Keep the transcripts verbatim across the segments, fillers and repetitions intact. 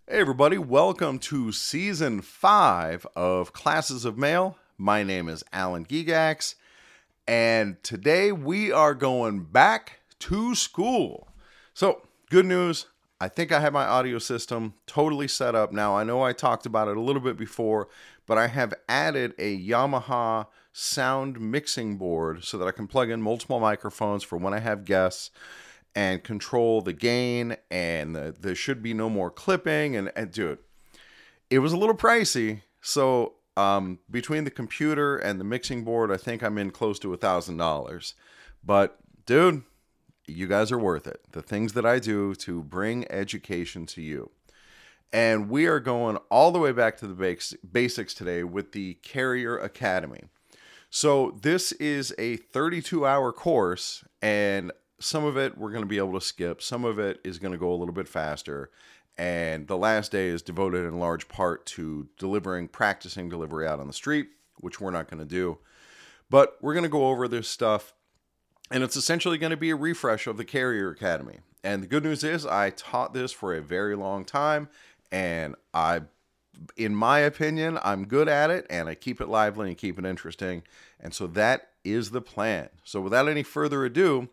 Hey everybody, welcome to season five of Classes of Mail. My name is Alan Gigax, and today we are going back to school. So, good news, I think I have my audio system totally set up now. I know I talked about it a little bit before, but I have added a Yamaha sound mixing board so that I can plug in multiple microphones for when I have guests and control the gain, and the, there should be no more clipping. And, and dude, it was a little pricey. So um, between the computer and the mixing board, I think I'm in close to a thousand dollars. But dude, you guys are worth it. The things that I do to bring education to you. And we are going all the way back to the basics today with the Carrier Academy. So this is a thirty-two hour course, and some of it we're going to be able to skip. Some of it is going to go a little bit faster. And the last day is devoted in large part to delivering, practicing delivery out on the street, which we're not going to do. But we're going to go over this stuff. And it's essentially going to be a refresh of the Carrier Academy. And the good news is I taught this for a very long time. And I, in my opinion, I'm good at it. And I keep it lively and keep it interesting. And so that is the plan. So without any further ado,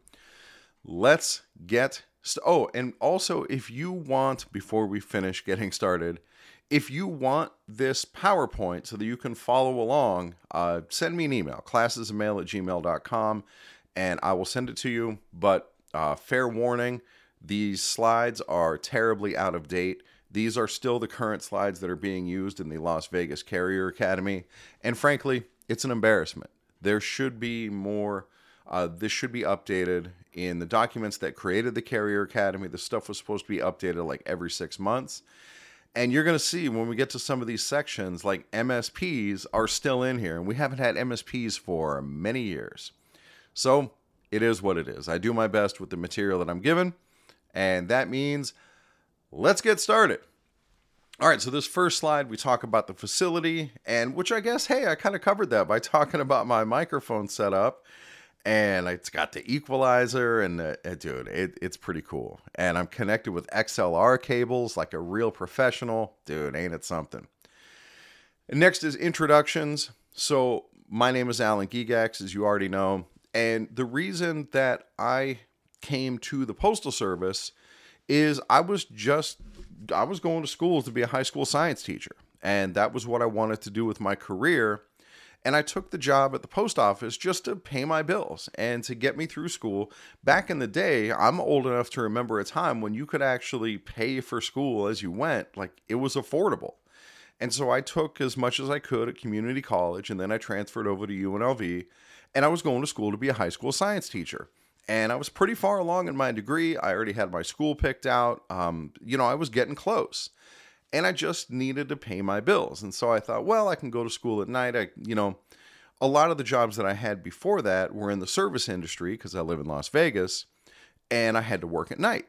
let's get st- oh, and also if you want, before we finish getting started, if you want this PowerPoint so that you can follow along, uh, send me an email, classesofmail at gmail dot com, and I will send it to you. But uh, fair warning, these slides are terribly out of date. These are still the current slides that are being used in the Las Vegas Carrier Academy. And frankly, it's an embarrassment. There should be more. Uh, this should be updated in the documents that created the Carrier Academy. The stuff was supposed to be updated like every six months. And you're going to see when we get to some of these sections, like M S Ps are still in here. And we haven't had M S Ps for many years. So it is what it is. I do my best with the material that I'm given. And that means let's get started. All right, so this first slide, we talk about the facility. And which I guess, hey, I kind of covered that by talking about my microphone setup. And it's got the equalizer, and uh, dude, it, it's pretty cool. And I'm connected with X L R cables like a real professional. Dude, ain't it something? And next is introductions. So my name is Alan Gigax, as you already know. And the reason that I came to the Postal Service is I was just, I was going to school to be a high school science teacher. And that was what I wanted to do with my career. And I took the job at the post office just to pay my bills and to get me through school. Back in the day, I'm old enough to remember a time when you could actually pay for school as you went. Like, it was affordable. And so I took as much as I could at community college, and then I transferred over to U N L V, and I was going to school to be a high school science teacher. And I was pretty far along in my degree. I already had my school picked out. Um, you know, I was getting close. And I just needed to pay my bills. And so I thought, well, I can go to school at night. I, you know, a lot of the jobs that I had before that were in the service industry because I live in Las Vegas, and I had to work at night.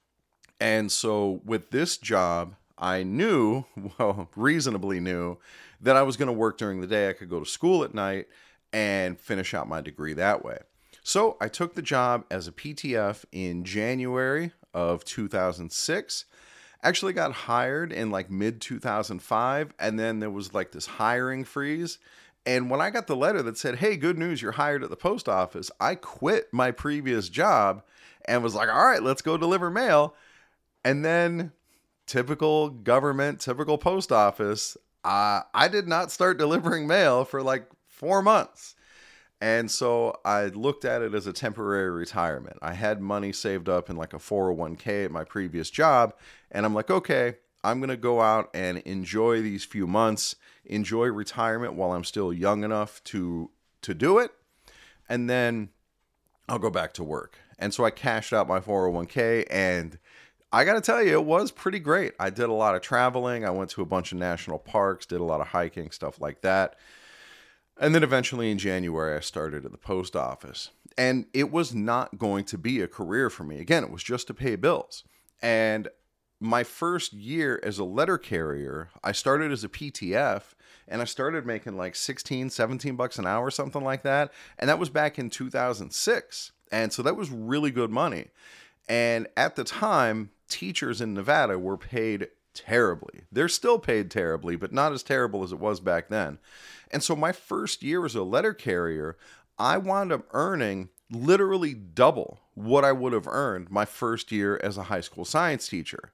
And so with this job, I knew, well, reasonably knew, that I was going to work during the day. I could go to school at night and finish out my degree that way. So I took the job as a P T F in January of two thousand six. Actually got hired in like mid two thousand five, and then there was like this hiring freeze. And when I got the letter that said, hey, good news, you're hired at the post office, I quit my previous job and was like, all right, let's go deliver mail. And then typical government, typical post office, uh, I did not start delivering mail for like four months. And so I looked at it as a temporary retirement. I had money saved up in like a four oh one k at my previous job. And I'm like, okay, I'm going to go out and enjoy these few months, enjoy retirement while I'm still young enough to, to do it. And then I'll go back to work. And so I cashed out my four oh one k, and I got to tell you, it was pretty great. I did a lot of traveling. I went to a bunch of national parks, did a lot of hiking, stuff like that. And then eventually in January, I started at the post office. And it was not going to be a career for me. Again, it was just to pay bills. And my first year as a letter carrier, I started as a P T F, and I started making like sixteen, seventeen bucks an hour, something like that. And that was back in two thousand six. And so that was really good money. And at the time, teachers in Nevada were paid terribly. They're still paid terribly, but not as terrible as it was back then. And so my first year as a letter carrier, I wound up earning literally double what I would have earned my first year as a high school science teacher.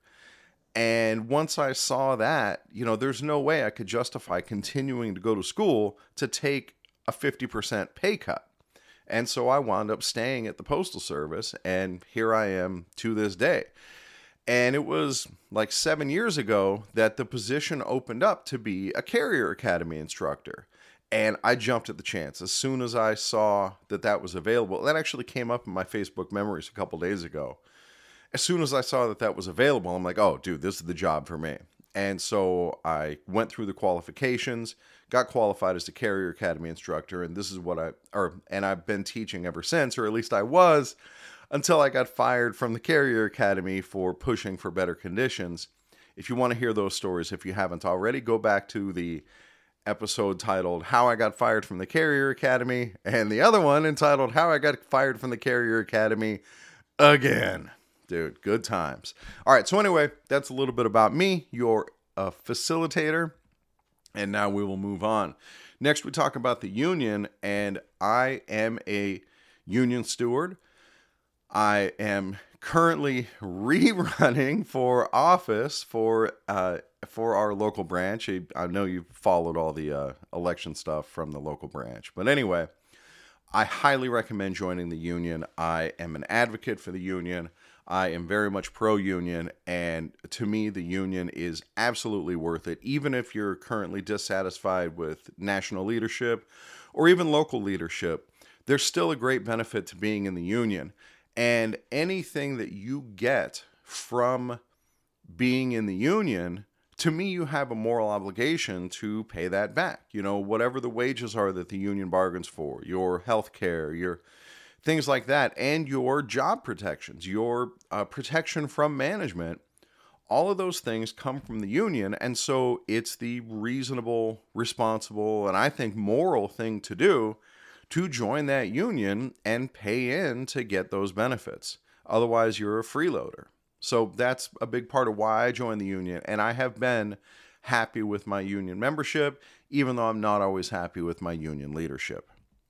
And once I saw that, you know, there's no way I could justify continuing to go to school to take a fifty percent pay cut. And so I wound up staying at the Postal Service, and here I am to this day. And it was like seven years ago that the position opened up to be a Carrier Academy instructor. And I jumped at the chance as soon as I saw that that was available. That actually came up in my Facebook memories a couple days ago. As soon as I saw that that was available, I'm like, oh, dude, this is the job for me. And so I went through the qualifications, got qualified as a Carrier Academy instructor, and this is what I, or, and I've been teaching ever since, or at least I was, until I got fired from the Carrier Academy for pushing for better conditions. If you want to hear those stories, if you haven't already, go back to the episode titled How I Got Fired from the Carrier Academy, and the other one entitled How I Got Fired from the Carrier Academy Again. Dude, good times. All right, so anyway, that's a little bit about me, your uh, facilitator, and now we will move on. Next, we talk about the union, and I am a union steward. I am currently rerunning for office for uh, for our local branch. I know you've followed all the uh, election stuff from the local branch, but anyway, I highly recommend joining the union. I am an advocate for the union. I am very much pro-union, and to me, the union is absolutely worth it. Even if you're currently dissatisfied with national leadership or even local leadership, there's still a great benefit to being in the union. And anything that you get from being in the union, to me, you have a moral obligation to pay that back. You know, whatever the wages are that the union bargains for, your health care, your things like that, and your job protections, your uh, protection from management, all of those things come from the union. And so it's the reasonable, responsible, and I think moral thing to do to join that union and pay in to get those benefits. Otherwise, you're a freeloader. So that's a big part of why I joined the union. And I have been happy with my union membership, even though I'm not always happy with my union leadership.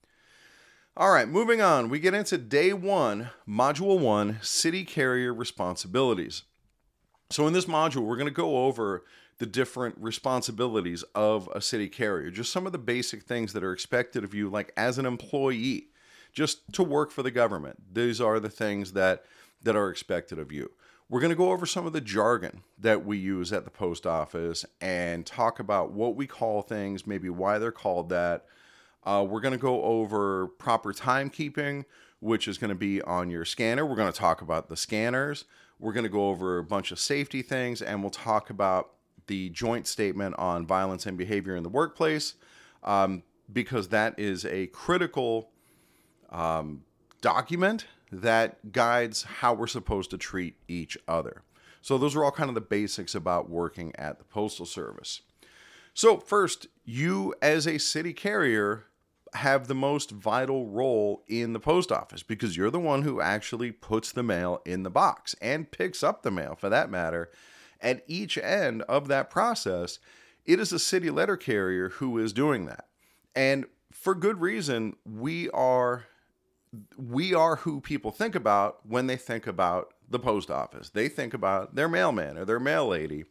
All right, moving on. We get into day one, module one, city carrier responsibilities. So in this module, we're going to go over the different responsibilities of a city carrier, just some of the basic things that are expected of you, like as an employee, just to work for the government. These are the things that, that are expected of you. We're going to go over some of the jargon that we use at the post office and talk about what we call things, maybe why they're called that. Uh, we're going to go over proper timekeeping, which is going to be on your scanner. We're going to talk about the scanners. We're going to go over a bunch of safety things, and we'll talk about the joint statement on violence and behavior in the workplace, um, because that is a critical um, document that guides how we're supposed to treat each other. So those are all kind of the basics about working at the Postal Service. So first, you as a city carrier have the most vital role in the post office because you're the one who actually puts the mail in the box and picks up the mail, for that matter. At each end of that process, it is a city letter carrier who is doing that. And for good reason, we are we are who people think about when they think about the post office. They think about their mailman or their mail lady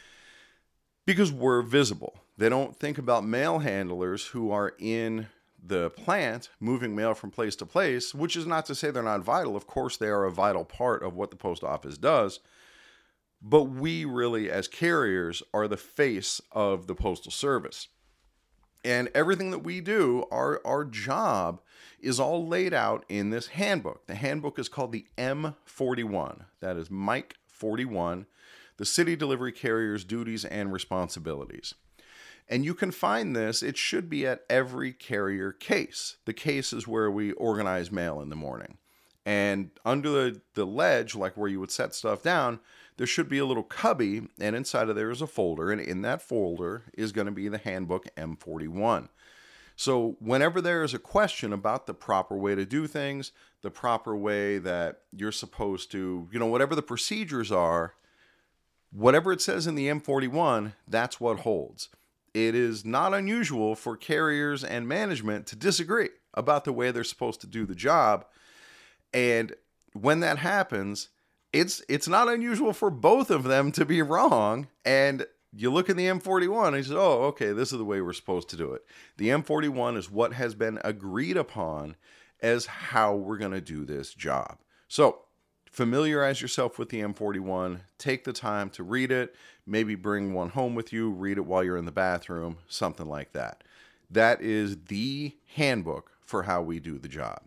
because we're visible. They don't think about mail handlers who are in the plant moving mail from place to place, which is not to say they're not vital. Of course, they are a vital part of what the post office does. But we really, as carriers, are the face of the Postal Service. And everything that we do, our, our job is all laid out in this handbook. The handbook is called the M forty-one. That is Mike forty-one, the City Delivery Carrier's Duties and Responsibilities. And you can find this, it should be at every carrier case. The case is where we organize mail in the morning. And under the, the ledge, like where you would set stuff down, there should be a little cubby, and inside of there is a folder, and in that folder is going to be the handbook M forty-one. So whenever there is a question about the proper way to do things, the proper way that you're supposed to, you know, whatever the procedures are, Whatever it says in the M forty-one, that's what holds. It is not unusual for carriers and management to disagree about the way they're supposed to do the job. And when that happens, it's it's not unusual for both of them to be wrong. And you look at the M forty-one and you say, oh, okay, this is the way we're supposed to do it. The M forty-one is what has been agreed upon as how we're going to do this job. So familiarize yourself with the M forty-one. Take the time to read it. Maybe bring one home with you. Read it while you're in the bathroom, something like that. That is the handbook for how we do the job.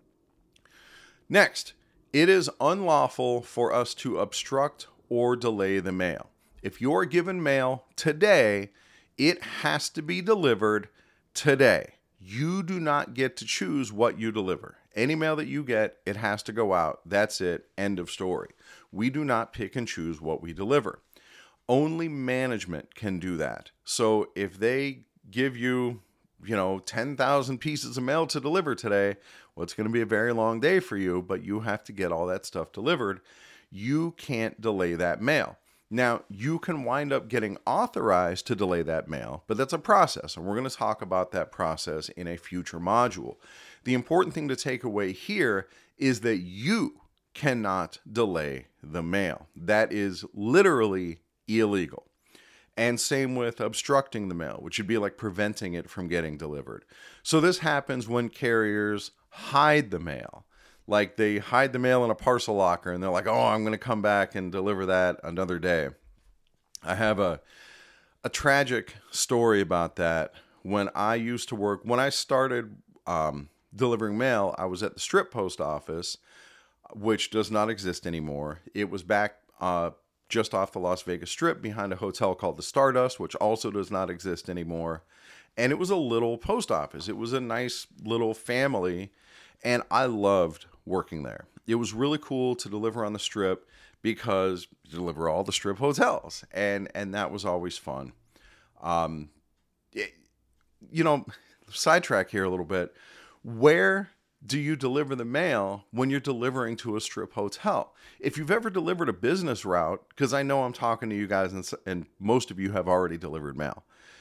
Next, it is unlawful for us to obstruct or delay the mail. If you're given mail today, it has to be delivered today. You do not get to choose what you deliver. Any mail that you get, it has to go out. That's it. End of story. We do not pick and choose what we deliver. Only management can do that. So if they give you, you know, ten thousand pieces of mail to deliver today, well, it's going to be a very long day for you, but you have to get all that stuff delivered. You can't delay that mail. Now, you can wind up getting authorized to delay that mail, but that's a process, and we're going to talk about that process in a future module. The important thing to take away here is that you cannot delay the mail. That is literally illegal. And same with obstructing the mail, which would be like preventing it from getting delivered. So this happens when carriers hide the mail. Like they hide the mail in a parcel locker and they're like, oh, I'm going to come back and deliver that another day. I have a a tragic story about that. When I used to work, when I started um, delivering mail, I was at the Strip Post Office, which does not exist anymore. It was back uh, just off the Las Vegas Strip behind a hotel called the Stardust, which also does not exist anymore. And it was a little post office. It was a nice little family. And I loved working there. It was really cool to deliver on the Strip because you deliver all the Strip hotels. And and that was always fun. Um, it, you know, sidetrack here a little bit. Where do you deliver the mail when you're delivering to a Strip hotel? If you've ever delivered a business route, because I know I'm talking to you guys and, and most of you have already delivered mail.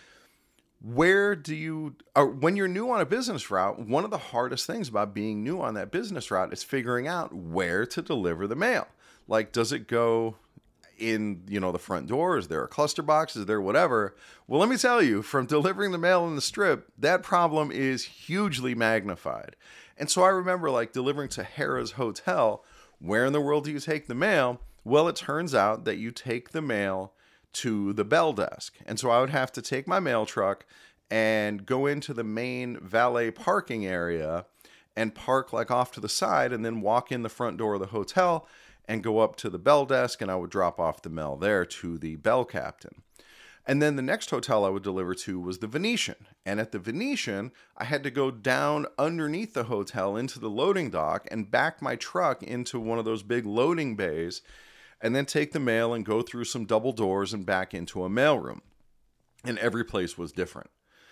Where do you, or when you're new on a business route, one of the hardest things about being new on that business route is figuring out where to deliver the mail. Like, does it go in, you know, the front door? Is there a cluster box? Is there whatever? Well, let me tell you, from delivering the mail in the Strip, that problem is hugely magnified. And so I remember like delivering to Harrah's Hotel. Where in the world do you take the mail? Well, it turns out that you take the mail to the bell desk. And so I would have to take my mail truck and go into the main valet parking area and park like off to the side and then walk in the front door of the hotel and go up to the bell desk, and I would drop off the mail there to the bell captain. And then the next hotel I would deliver to was the Venetian. And at the Venetian, I had to go down underneath the hotel into the loading dock and back my truck into one of those big loading bays and then take the mail and go through some double doors and back into a mailroom. And every place was different.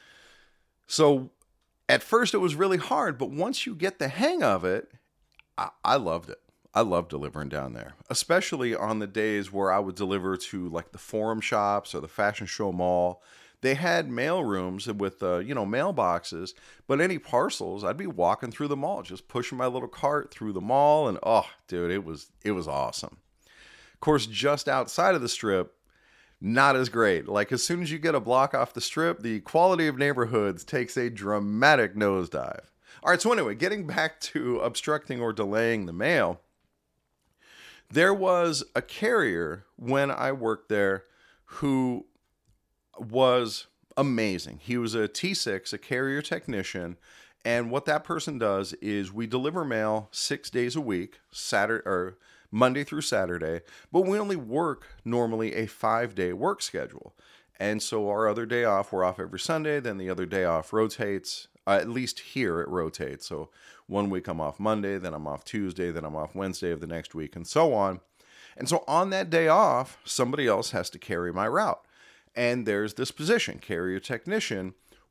So at first it was really hard, but once you get the hang of it, I, I loved it. I love delivering down there, especially on the days where I would deliver to like the Forum Shops or the Fashion Show Mall. They had mail rooms with, uh, you know, mailboxes, but any parcels, I'd be walking through the mall, just pushing my little cart through the mall. And oh, dude, it was, it was awesome. Of course, just outside of the Strip, not as great. Like as soon as you get a block off the Strip, the quality of neighborhoods takes a dramatic nosedive. All right. So anyway, getting back to obstructing or delaying the mail. There was a carrier when I worked there who was amazing. He was a T six, a carrier technician. And what that person does is we deliver mail six days a week, Saturday or Monday through Saturday, but we only work normally a five-day work schedule. And so our other day off, we're off every Sunday. Then the other day off rotates. Uh, at least here it rotates. So one week I'm off Monday, then I'm off Tuesday, then I'm off Wednesday of the next week, and so on. And so on that day off, somebody else has to carry my route. And there's this position, carrier technician,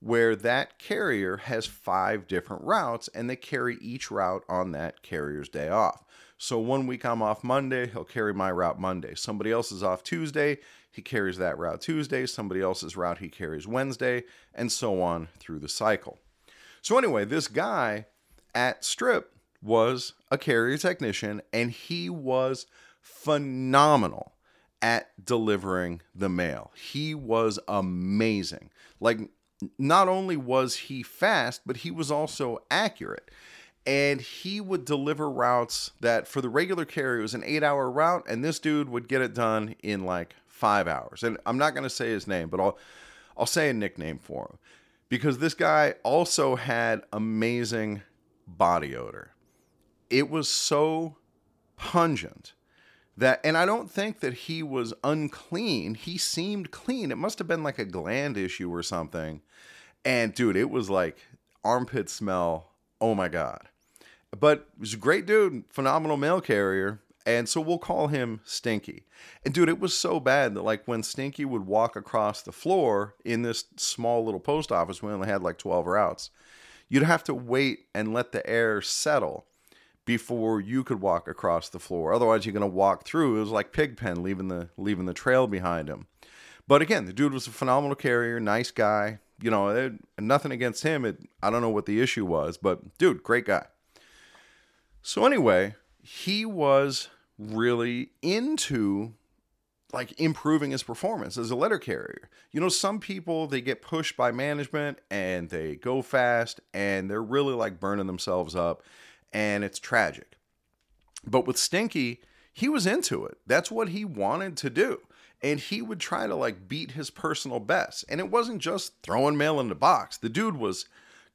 where that carrier has five different routes and they carry each route on that carrier's day off. So one week I'm off Monday, he'll carry my route Monday. Somebody else is off Tuesday, he carries that route Tuesday. Somebody else's route he carries Wednesday, and so on through the cycle. So anyway, this guy at Strip was a carrier technician, and he was phenomenal at delivering the mail. He was amazing. Like, not only was he fast, but he was also accurate. And he would deliver routes that for the regular carrier was an eight hour route, and this dude would get it done in like five hours. And I'm not going to say his name, but I'll I'll say a nickname for him, because this guy also had amazing body odor. It was so pungent that, and I don't think that he was unclean. He seemed clean. It must have been like a gland issue or something. And dude, it was like armpit smell. Oh my God. But he was a great dude, phenomenal mail carrier. And so we'll call him Stinky. And dude, it was so bad that like when Stinky would walk across the floor in this small little post office, we only had like twelve routes, you'd have to wait and let the air settle before you could walk across the floor. Otherwise, you're going to walk through. It was like Pigpen, leaving the leaving the trail behind him. But again, the dude was a phenomenal carrier, nice guy. You know, it, nothing against him. It, I don't know what the issue was, but dude, great guy. So anyway, he was really into like improving his performance as a letter carrier. You know, some people, they get pushed by management and they go fast and they're really like burning themselves up, and it's tragic. But with Stinky, he was into it. That's what he wanted to do. And he would try to like beat his personal best. And it wasn't just throwing mail in the box. The dude was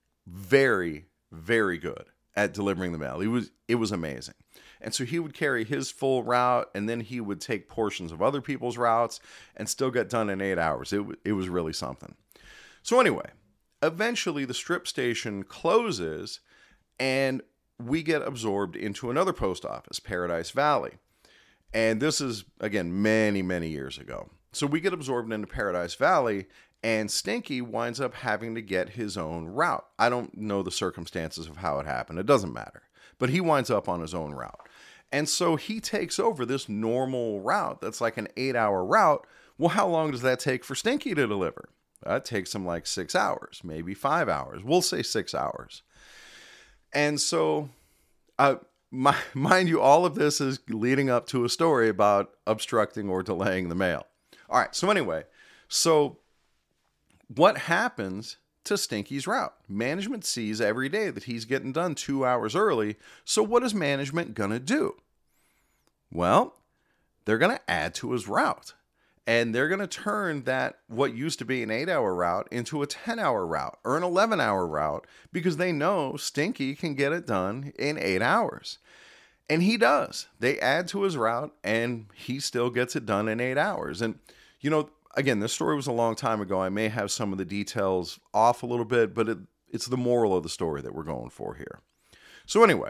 very, very good at delivering the mail. He was, it was amazing. And so he would carry his full route, and then he would take portions of other people's routes and still get done in eight hours. It, it was really something. So anyway, eventually the Strip station closes and we get absorbed into another post office, Paradise Valley. And this is, again, many, many years ago. So we get absorbed into Paradise Valley, and Stinky winds up having to get his own route. I don't know the circumstances of how it happened. It doesn't matter. But he winds up on his own route. And so he takes over this normal route that's like an eight-hour route. Well, how long does that take for Stinky to deliver? That takes him like six hours, maybe five hours. We'll say six hours. And so, uh, my, mind you, all of this is leading up to a story about obstructing or delaying the mail. All right, so anyway, so what happens to Stinky's route? Management sees every day that he's getting done two hours early. So what is management going to do? Well, they're going to add to his route. And they're going to turn that, what used to be an eight-hour route, into a ten-hour route or an eleven-hour route, because they know Stinky can get it done in eight hours. And he does. They add to his route, and he still gets it done in eight hours. And, you know, again, this story was a long time ago. I may have some of the details off a little bit, but it, it's the moral of the story that we're going for here. So anyway,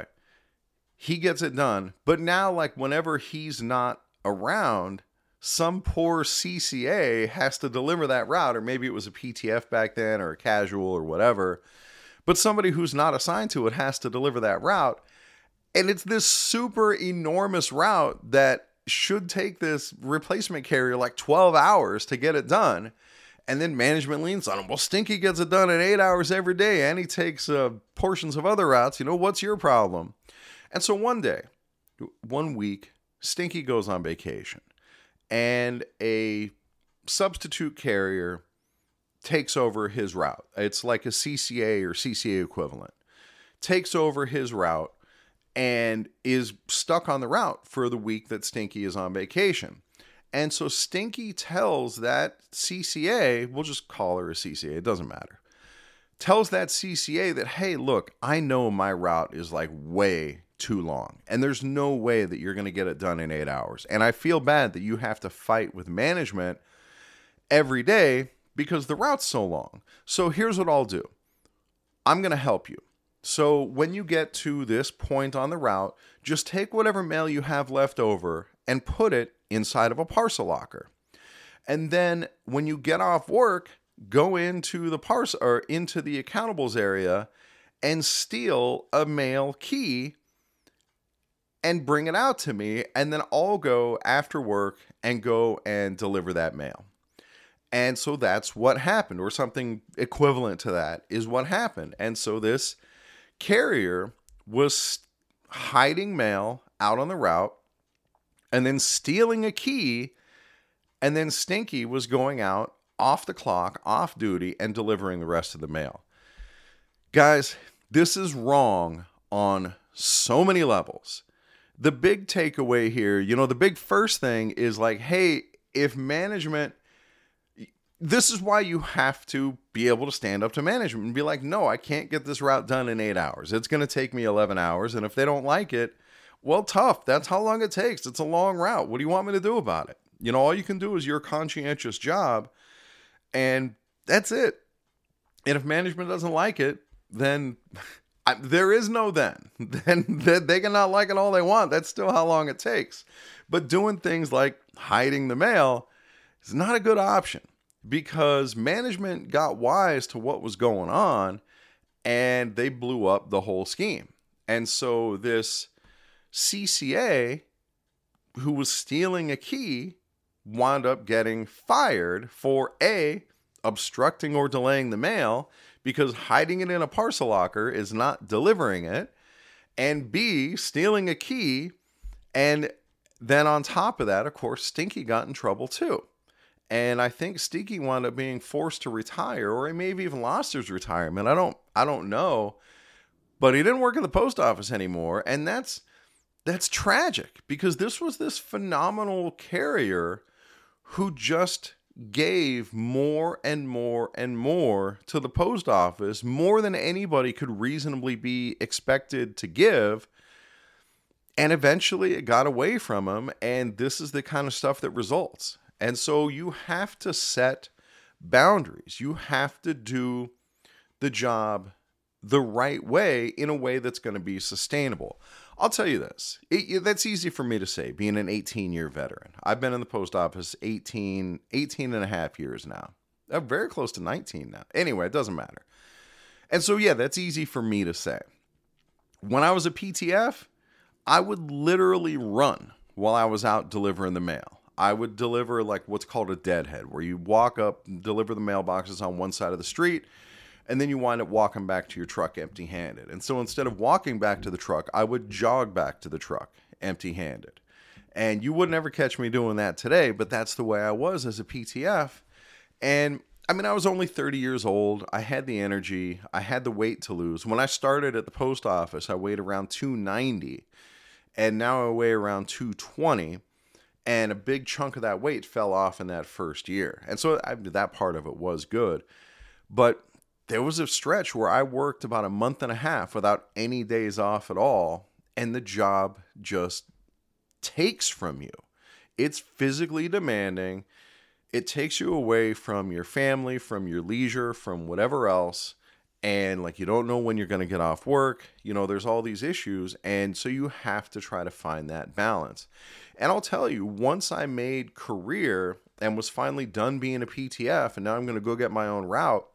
he gets it done. But now, like, whenever he's not around, some poor C C A has to deliver that route, or maybe it was a P T F back then or a casual or whatever. But somebody who's not assigned to it has to deliver that route. And it's this super enormous route that should take this replacement carrier like twelve hours to get it done. And then management leans on him. Well, Stinky gets it done in eight hours every day, and he takes uh, portions of other routes. You know, what's your problem? And so one day, one week, Stinky goes on vacation, and a substitute carrier takes over his route. It's like a C C A or C C A equivalent. Takes over his route and is stuck on the route for the week that Stinky is on vacation. And so Stinky tells that C C A, we'll just call her a C C A, it doesn't matter, tells that C C A that, hey, look, I know my route is like way too long, and there's no way that you're going to get it done in eight hours. And I feel bad that you have to fight with management every day because the route's so long. So here's what I'll do. I'm going to help you. So when you get to this point on the route, just take whatever mail you have left over and put it inside of a parcel locker. And then when you get off work, go into the parse or into the accountables area and steal a mail key and bring it out to me, and then I'll go after work and go and deliver that mail. And so that's what happened, or something equivalent to that is what happened. And so this carrier was hiding mail out on the route and then stealing a key, and then Stinky was going out off the clock, off duty, and delivering the rest of the mail. Guys, this is wrong on so many levels. The big takeaway here, you know, the big first thing is like, hey, if management, this is why you have to be able to stand up to management and be like, no, I can't get this route done in eight hours. It's going to take me eleven hours. And if they don't like it, well, tough. That's how long it takes. It's a long route. What do you want me to do about it? You know, all you can do is your conscientious job, and that's it. And if management doesn't like it, then I, there is no then. Then they, they can not like it all they want. That's still how long it takes. But doing things like hiding the mail is not a good option, because management got wise to what was going on and they blew up the whole scheme. And so this C C A, who was stealing a key, wound up getting fired for A, obstructing or delaying the mail, because hiding it in a parcel locker is not delivering it, and B, stealing a key. And then on top of that, of course, Stinky got in trouble too. And I think Stinky wound up being forced to retire, or he maybe even lost his retirement. I don't, I don't know, but he didn't work at the post office anymore. And that's, that's tragic, because this was this phenomenal carrier who just gave more and more and more to the post office, more than anybody could reasonably be expected to give. And eventually it got away from him. And this is the kind of stuff that results. And so you have to set boundaries. You have to do the job the right way, in a way that's going to be sustainable. I'll tell you this. It, that's easy for me to say, being an eighteen-year veteran. I've been in the post office eighteen, eighteen and a half years now. I'm very close to nineteen now. Anyway, it doesn't matter. And so, yeah, that's easy for me to say. When I was a P T F, I would literally run while I was out delivering the mail. I would deliver like what's called a deadhead, where you walk up, deliver the mailboxes on one side of the street, and then you wind up walking back to your truck empty-handed. And so instead of walking back to the truck, I would jog back to the truck empty-handed. And you would never catch me doing that today, but that's the way I was as a P T F. And I mean, I was only thirty years old. I had the energy. I had the weight to lose. When I started at the post office, I weighed around two ninety, and now I weigh around two twenty. And a big chunk of that weight fell off in that first year. And so I, that part of it was good. But there was a stretch where I worked about a month and a half without any days off at all. And the job just takes from you. It's physically demanding. It takes you away from your family, from your leisure, from whatever else. And like, you don't know when you're going to get off work. You know, there's all these issues. And so you have to try to find that balance. And I'll tell you, once I made career and was finally done being a P T F, and now I'm going to go get my own route,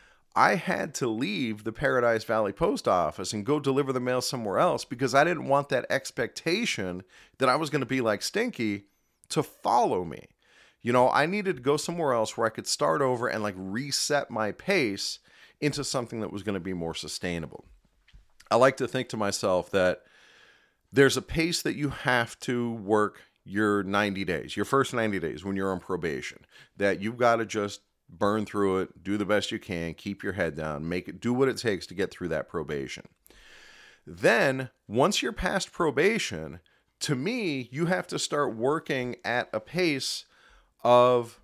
I had to leave the Paradise Valley Post Office and go deliver the mail somewhere else, because I didn't want that expectation that I was going to be like Stinky to follow me. You know, I needed to go somewhere else where I could start over and like reset my pace into something that was going to be more sustainable. I like to think to myself that there's a pace that you have to work your ninety days, your first ninety days when you're on probation, that you've got to just burn through it, do the best you can, keep your head down, make it, do what it takes to get through that probation. Then once you're past probation, to me, you have to start working at a pace of,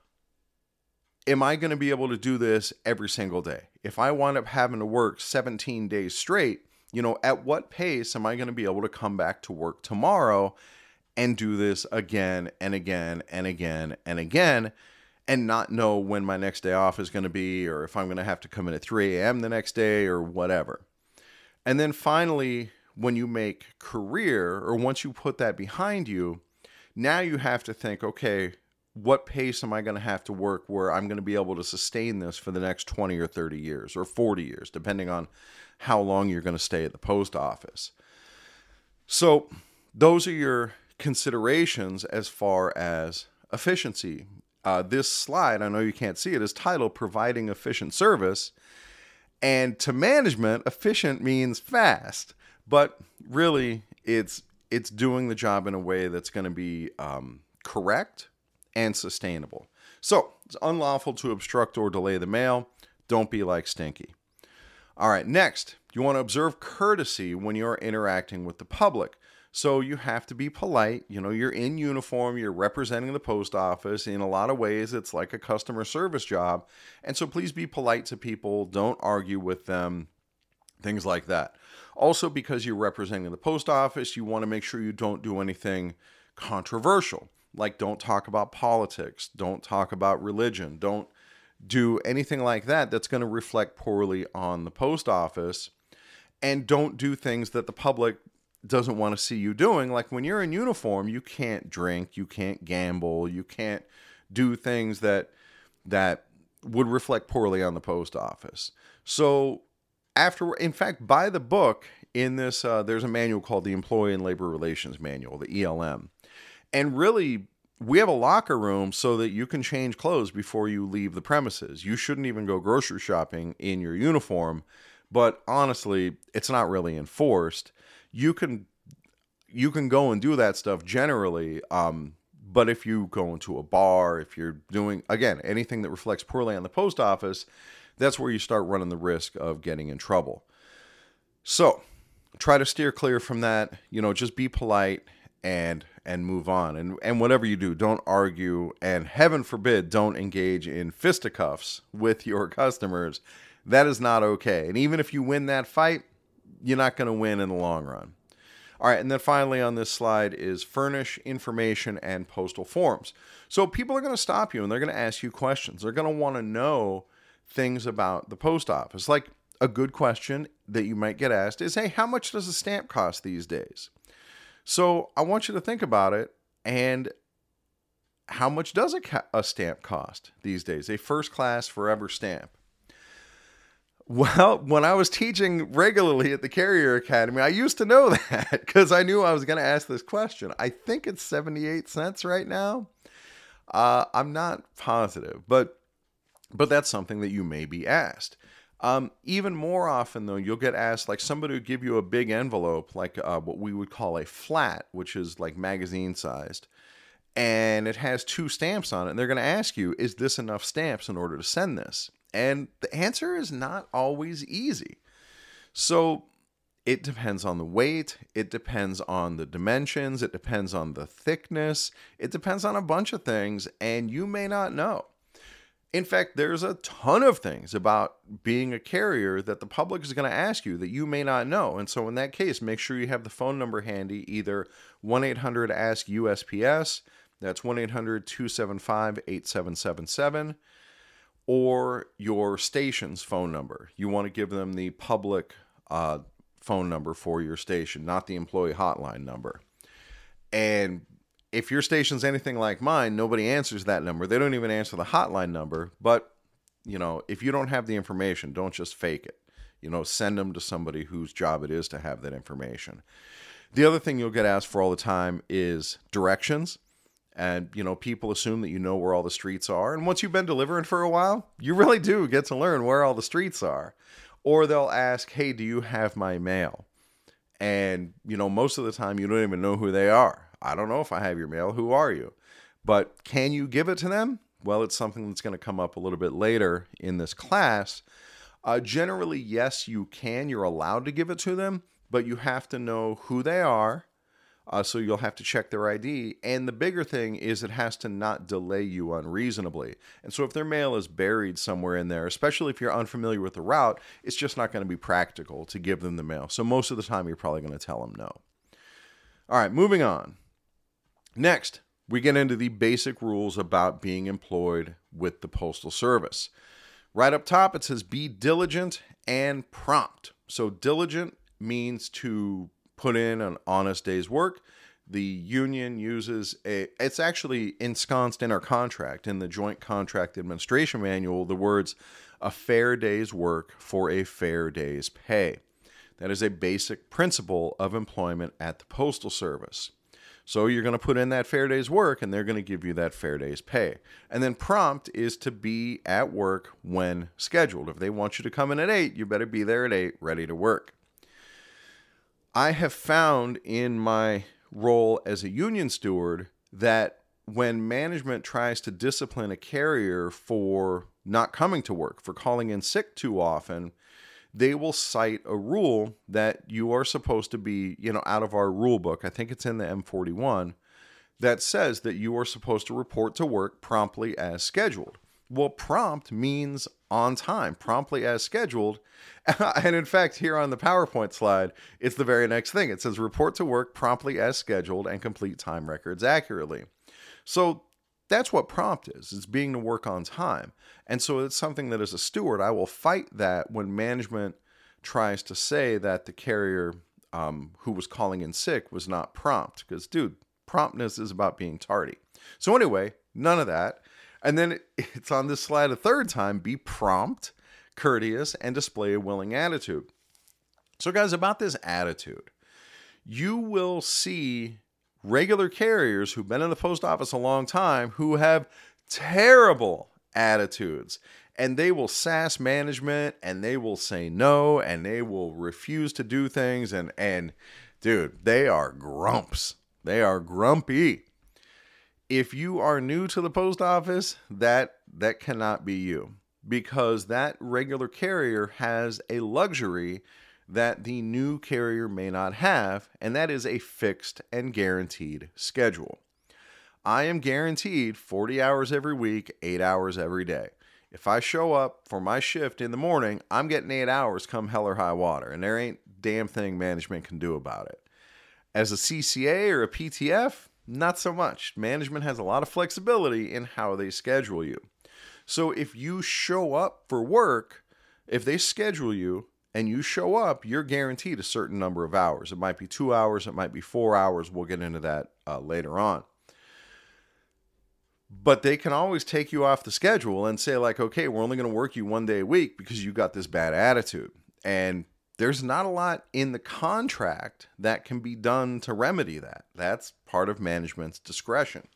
am I going to be able to do this every single day? If I wind up having to work seventeen days straight, you know, at what pace am I going to be able to come back to work tomorrow and do this again and again and again and again, and not know when my next day off is going to be, or if I'm going to have to come in at three a.m. the next day or whatever. And then finally, when you make career, or once you put that behind you, now you have to think, okay, what pace am I going to have to work where I'm going to be able to sustain this for the next twenty or thirty years or forty years, depending on how long you're going to stay at the post office. So those are your considerations as far as efficiency. Uh, this slide, I know you can't see it, is titled Providing Efficient Service. And to management, efficient means fast. But really, it's it's doing the job in a way that's going to be um, correct and sustainable. So it's unlawful to obstruct or delay the mail. Don't be like Stinky. All right, next, you want to observe courtesy when you're interacting with the public. So you have to be polite. You know, you're in uniform, you're representing the post office. In a lot of ways, it's like a customer service job. And so please be polite to people. Don't argue with them, things like that. Also, because you're representing the post office, you want to make sure you don't do anything controversial. Like don't talk about politics, don't talk about religion, don't do anything like that that's going to reflect poorly on the post office. And don't do things that the public doesn't want to see you doing. Like when you're in uniform, you can't drink, you can't gamble, you can't do things that that would reflect poorly on the post office. So after, in fact, by the book in this, uh, there's a manual called the Employee and Labor Relations Manual, the E L M. And really, we have a locker room so that you can change clothes before you leave the premises. You shouldn't even go grocery shopping in your uniform. But honestly, it's not really enforced. You can you can go and do that stuff generally, um, but if you go into a bar, if you're doing, again, anything that reflects poorly on the post office, that's where you start running the risk of getting in trouble. So try to steer clear from that. You know, just be polite and and move on. And, and whatever you do, don't argue, and heaven forbid, don't engage in fisticuffs with your customers. That is not okay. And even if you win that fight, you're not going to win in the long run. All right, and then finally on this slide is furnish information and postal forms. So people are going to stop you and they're going to ask you questions. They're going to want to know things about the post office. Like a good question that you might get asked is, hey, how much does a stamp cost these days? So I want you to think about it, and how much does a, ca- a stamp cost these days? A first class forever stamp. Well, when I was teaching regularly at the Carrier Academy, I used to know that because I knew I was going to ask this question. I think it's seventy-eight cents right now. Uh, I'm not positive, but but that's something that you may be asked. Um, even more often, though, you'll get asked, like somebody would give you a big envelope, like uh, what we would call a flat, which is like magazine sized, and it has two stamps on it. And they're going to ask you, is this enough stamps in order to send this? And the answer is not always easy. So it depends on the weight. It depends on the dimensions. It depends on the thickness. It depends on a bunch of things, and you may not know. In fact, there's a ton of things about being a carrier that the public is going to ask you that you may not know. And so in that case, make sure you have the phone number handy, either one eight hundred ask U S P S, that's one eight hundred two seven five eight seven seven seven, or your station's phone number. You want to give them the public uh, phone number for your station, not the employee hotline number. And if your station's anything like mine, nobody answers that number. They don't even answer the hotline number. But, you know, if you don't have the information, don't just fake it. You know, send them to somebody whose job it is to have that information. The other thing you'll get asked for all the time is directions. And, you know, people assume that you know where all the streets are. And once you've been delivering for a while, you really do get to learn where all the streets are. Or they'll ask, hey, do you have my mail? And, you know, most of the time you don't even know who they are. I don't know if I have your mail. Who are you? But can you give it to them? Well, it's something that's going to come up a little bit later in this class. Uh, generally, yes, you can. You're allowed to give it to them, but you have to know who they are. Uh, so you'll have to check their I D. And the bigger thing is it has to not delay you unreasonably. And so if their mail is buried somewhere in there, especially if you're unfamiliar with the route, it's just not going to be practical to give them the mail. So most of the time, you're probably going to tell them no. All right, moving on. Next, we get into the basic rules about being employed with the Postal Service. Right up top, it says be diligent and prompt. So diligent means to put in an honest day's work. the union uses a, it's actually ensconced in our contract, in the Joint Contract Administration Manual, the words, a fair day's work for a fair day's pay. That is a basic principle of employment at the Postal Service. So you're going to put in that fair day's work, and they're going to give you that fair day's pay. And then prompt is to be at work when scheduled. If they want you to come in at eight, you better be there at eight, ready to work. I have found in my role as a union steward that when management tries to discipline a carrier for not coming to work, for calling in sick too often, they will cite a rule that you are supposed to be, you know, out of our rule book. I think it's in the M forty-one that says that you are supposed to report to work promptly as scheduled. Well, prompt means on time, promptly as scheduled. And in fact, here on the PowerPoint slide, it's the very next thing. It says report to work promptly as scheduled and complete time records accurately. So that's what prompt is. It's being to work on time. And so it's something that as a steward, I will fight that when management tries to say that the carrier um, who was calling in sick was not prompt. Because, dude, promptness is about being tardy. So anyway, none of that. And then it's on this slide a third time, be prompt, courteous, and display a willing attitude. So guys, about this attitude, you will see regular carriers who've been in the post office a long time who have terrible attitudes, and they will sass management, and they will say no, and they will refuse to do things, and and dude, they are grumps. They are grumpy. If you are new to the post office, that that cannot be you, because that regular carrier has a luxury that the new carrier may not have, and that is a fixed and guaranteed schedule. I am guaranteed forty hours every week, eight hours every day. If I show up for my shift in the morning, I'm getting eight hours come hell or high water, and there ain't damn thing management can do about it. As a C C A or a P T F, not so much. Management has a lot of flexibility in how they schedule you. So if you show up for work, if they schedule you and you show up, you're guaranteed a certain number of hours. It might be two hours, it might be four hours. We'll get into that uh, later on. But they can always take you off the schedule and say like, okay, we're only going to work you one day a week because you got this bad attitude. And there's not a lot in the contract that can be done to remedy that. That's part of management's discretion.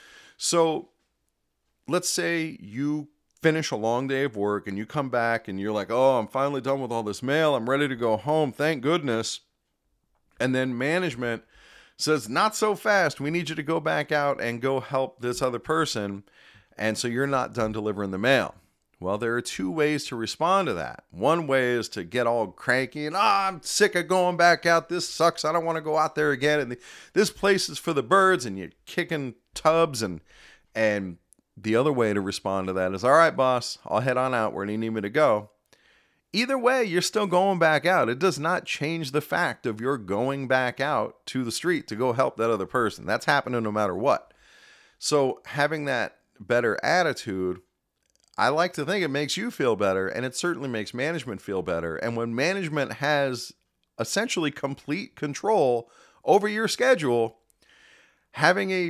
So let's say you finish a long day of work and you come back and you're like, oh, I'm finally done with all this mail. I'm ready to go home. Thank goodness. And then management says, not so fast. We need you to go back out and go help this other person. And so you're not done delivering the mail. Well, there are two ways to respond to that. One way is to get all cranky and, oh, I'm sick of going back out. This sucks. I don't want to go out there again. And the, this place is for the birds, and you're kicking tubs. And, and the other way to respond to that is, all right, boss, I'll head on out where you need me to go. Either way, you're still going back out. It does not change the fact of you're going back out to the street to go help that other person. That's happening no matter what. So having that better attitude, I like to think it makes you feel better, and it certainly makes management feel better. And when management has essentially complete control over your schedule, having a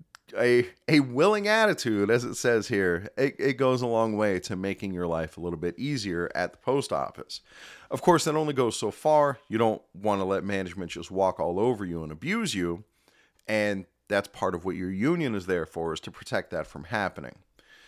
a a willing attitude, as it says here, it, it goes a long way to making your life a little bit easier at the post office. Of course, that only goes so far. You don't want to let management just walk all over you and abuse you, and that's part of what your union is there for, is to protect that from happening.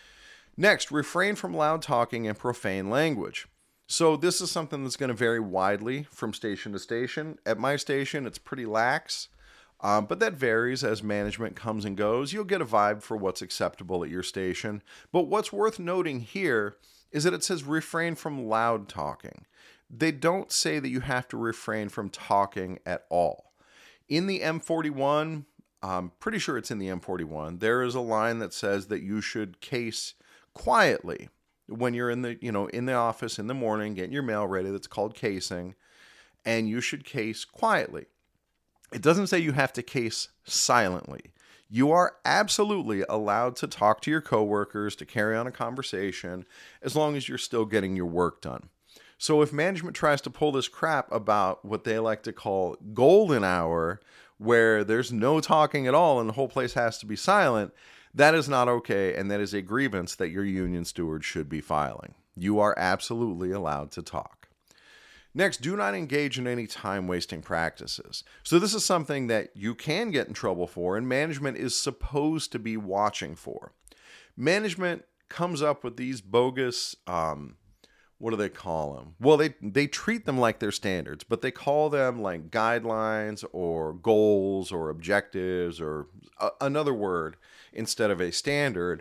Next, refrain from loud talking and profane language. So this is something that's going to vary widely from station to station. At my station, it's pretty lax, um, but that varies as management comes and goes. You'll get a vibe for what's acceptable at your station. But what's worth noting here is that it says refrain from loud talking. They don't say that you have to refrain from talking at all. In the M forty-one, I'm pretty sure it's in the M forty-one, there is a line that says that you should case quietly when you're in the, you know, in the office in the morning, getting your mail ready. That's called casing, and you should case quietly. It doesn't say you have to case silently. You are absolutely allowed to talk to your coworkers, to carry on a conversation, as long as you're still getting your work done. So if management tries to pull this crap about what they like to call golden hour, where there's no talking at all and the whole place has to be silent, that is not okay, and that is a grievance that your union steward should be filing. You are absolutely allowed to talk. Next, do not engage in any time-wasting practices. So this is something that you can get in trouble for, and management is supposed to be watching for. Management comes up with these bogus, um, what do they call them? Well, they, they treat them like they're standards, but they call them like guidelines or goals or objectives or a, another word instead of a standard.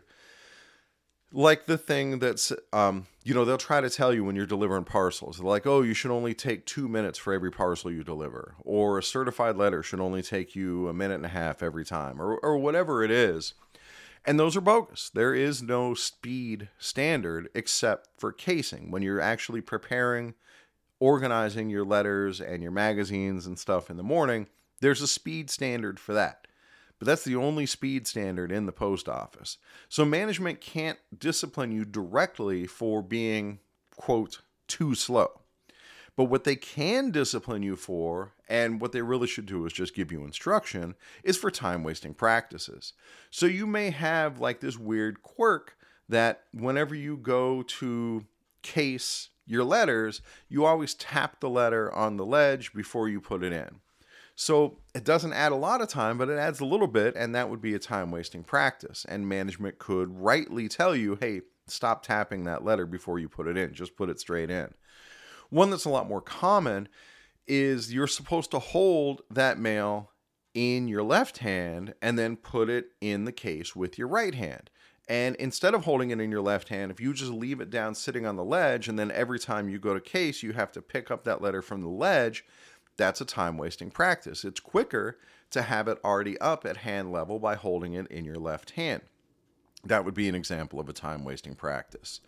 Like the thing that's, um, you know, they'll try to tell you when you're delivering parcels. They're like, oh, you should only take two minutes for every parcel you deliver. Or a certified letter should only take you a minute and a half every time. Or, or whatever it is. And those are bogus. There is no speed standard except for casing. When you're actually preparing, organizing your letters and your magazines and stuff in the morning, there's a speed standard for that. But that's the only speed standard in the post office. So management can't discipline you directly for being, quote, too slow. But what they can discipline you for, and what they really should do is just give you instruction, is for time-wasting practices. So you may have like this weird quirk that whenever you go to case your letters, you always tap the letter on the ledge before you put it in. So it doesn't add a lot of time, but it adds a little bit, and that would be a time-wasting practice. And management could rightly tell you, hey, stop tapping that letter before you put it in. Just put it straight in. One that's a lot more common is you're supposed to hold that mail in your left hand and then put it in the case with your right hand. And instead of holding it in your left hand, if you just leave it down sitting on the ledge, and then every time you go to case, you have to pick up that letter from the ledge, that's a time-wasting practice. It's quicker to have it already up at hand level by holding it in your left hand. That would be an example of a time-wasting practice.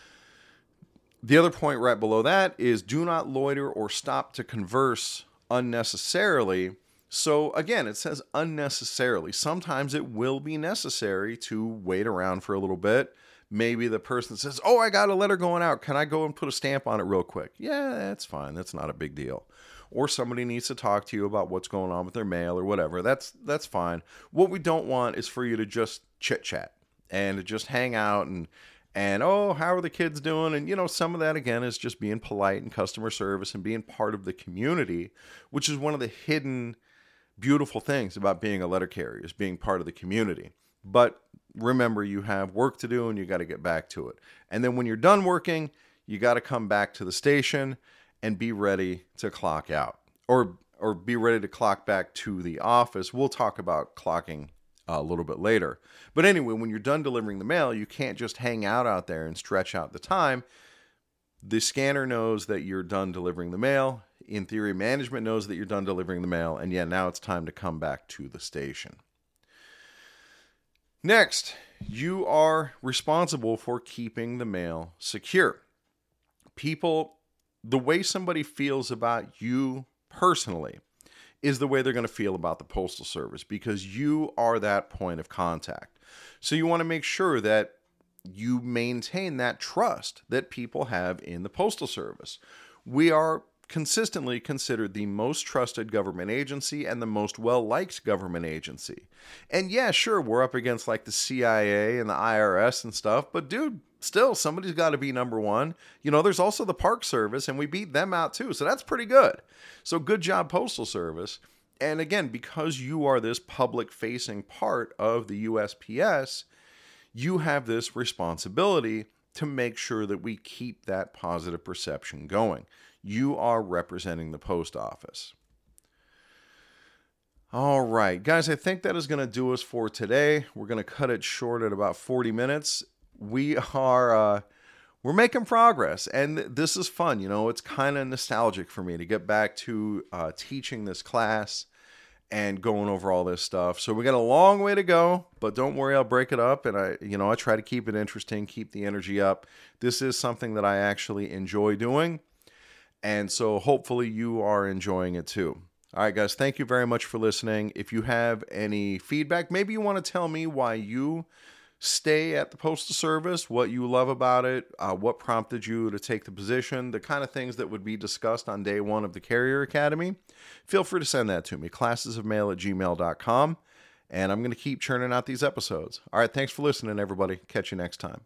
The other point right below that is do not loiter or stop to converse unnecessarily. So again, it says unnecessarily. Sometimes it will be necessary to wait around for a little bit. Maybe the person says, oh, I got a letter going out. Can I go and put a stamp on it real quick? Yeah, that's fine. That's not a big deal. Or somebody needs to talk to you about what's going on with their mail or whatever. That's that's fine. What we don't want is for you to just chit-chat and to just hang out and, and oh, how are the kids doing? And, you know, some of that, again, is just being polite and customer service and being part of the community, which is one of the hidden beautiful things about being a letter carrier, is being part of the community. But remember, you have work to do and you got to get back to it. And then when you're done working, you got to come back to the station and be ready to clock out, or or be ready to clock back to the office. We'll talk about clocking a little bit later. But anyway, when you're done delivering the mail, you can't just hang out out there and stretch out the time. The scanner knows that you're done delivering the mail. In theory, management knows that you're done delivering the mail. And yeah, now it's time to come back to the station. Next, you are responsible for keeping the mail secure. People... The way somebody feels about you personally is the way they're going to feel about the Postal Service, because you are that point of contact. So you want to make sure that you maintain that trust that people have in the Postal Service. We are consistently considered the most trusted government agency and the most well-liked government agency. And yeah, sure, we're up against like the C I A and the I R S and stuff, but dude, still, somebody's got to be number one. You know, there's also the Park Service, and we beat them out too, so that's pretty good. So good job, Postal Service. And again, because you are this public-facing part of the U S P S, you have this responsibility to make sure that we keep that positive perception going. You are representing the post office. All right, guys, I think that is going to do us for today. We're going to cut it short at about forty minutes. We are, uh, we're making progress, and this is fun. You know, it's kind of nostalgic for me to get back to uh, teaching this class and going over all this stuff. So we got a long way to go, but don't worry, I'll break it up. And I, you know, I try to keep it interesting, keep the energy up. This is something that I actually enjoy doing. And so hopefully you are enjoying it too. All right, guys, thank you very much for listening. If you have any feedback, maybe you want to tell me why you stay at the Postal Service, what you love about it, uh, what prompted you to take the position, the kind of things that would be discussed on day one of the Carrier Academy, feel free to send that to me, classes of mail at gmail dot com, and I'm going to keep churning out these episodes. All right, thanks for listening, everybody. Catch you next time.